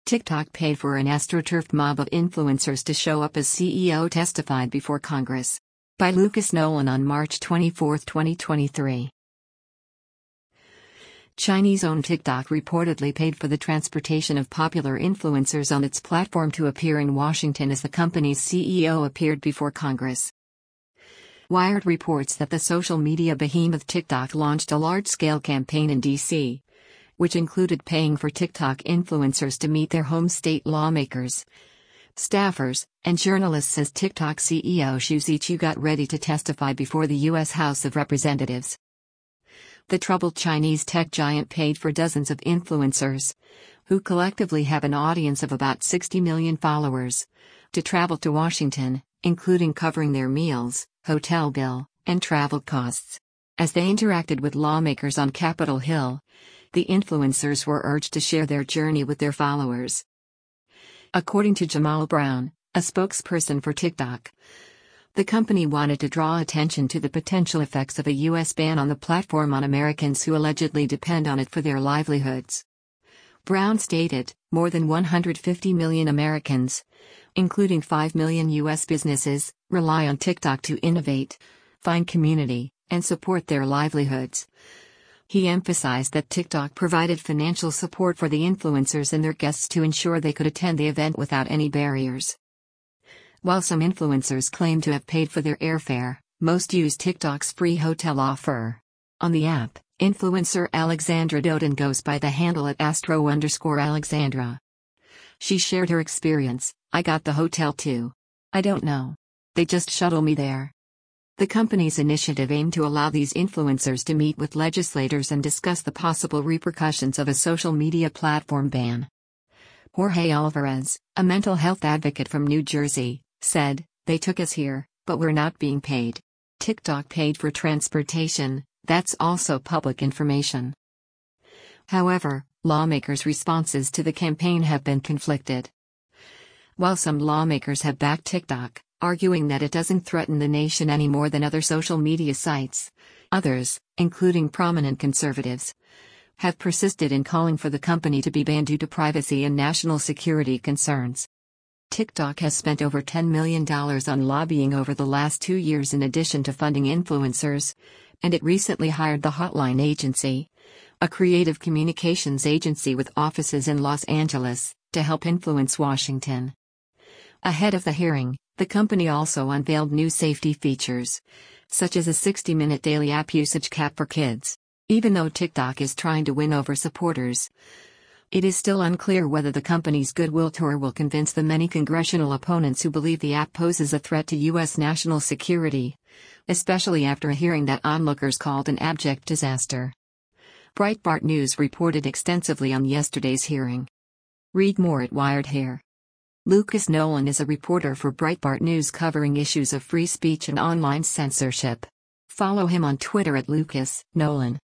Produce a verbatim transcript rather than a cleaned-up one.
TikTok paid for an astroturfed mob of influencers to show up as C E O testified before Congress. By Lucas Nolan on March twenty-fourth, twenty twenty-three. Chinese-owned TikTok reportedly paid for the transportation of popular influencers on its platform to appear in Washington as the company's C E O appeared before Congress. Wired reports that the social media behemoth TikTok launched a large-scale campaign in D C, which included paying for TikTok influencers to meet their home state lawmakers, staffers, and journalists as TikTok C E O Xu Ziqiu got ready to testify before the U S House of Representatives. The troubled Chinese tech giant paid for dozens of influencers, who collectively have an audience of about sixty million followers, to travel to Washington, including covering their meals, hotel bill, and travel costs. As they interacted with lawmakers on Capitol Hill, the influencers were urged to share their journey with their followers. According to Jamal Brown, a spokesperson for TikTok, the company wanted to draw attention to the potential effects of a U S ban on the platform on Americans who allegedly depend on it for their livelihoods. Brown stated, more than one hundred fifty million Americans, including five million U S businesses, rely on TikTok to innovate, find community, and support their livelihoods. He emphasized that TikTok provided financial support for the influencers and their guests to ensure they could attend the event without any barriers. While some influencers claim to have paid for their airfare, most use TikTok's free hotel offer. On the app, influencer Alexandra Doden goes by the handle at astro underscore Alexandra. She shared her experience. I got the hotel too. I don't know. They just shuttle me there. The company's initiative aimed to allow these influencers to meet with legislators and discuss the possible repercussions of a social media platform ban. Jorge Alvarez, a mental health advocate from New Jersey, said, "They took us here, but we're not being paid. TikTok paid for transportation, that's also public information." However, lawmakers' responses to the campaign have been conflicted. While some lawmakers have backed TikTok, arguing that it doesn't threaten the nation any more than other social media sites, others, including prominent conservatives, have persisted in calling for the company to be banned due to privacy and national security concerns. TikTok has spent over ten million dollars on lobbying over the last two years in addition to funding influencers, and it recently hired the Hotline Agency, a creative communications agency with offices in Los Angeles, to help influence Washington. Ahead of the hearing, the company also unveiled new safety features, such as a sixty minute daily app usage cap for kids. Even though TikTok is trying to win over supporters, it is still unclear whether the company's goodwill tour will convince the many congressional opponents who believe the app poses a threat to U S national security, especially after a hearing that onlookers called an abject disaster. Breitbart News reported extensively on yesterday's hearing. Read more at Wired here. Lucas Nolan is a reporter for Breitbart News covering issues of free speech and online censorship. Follow him on Twitter at Lucas Nolan.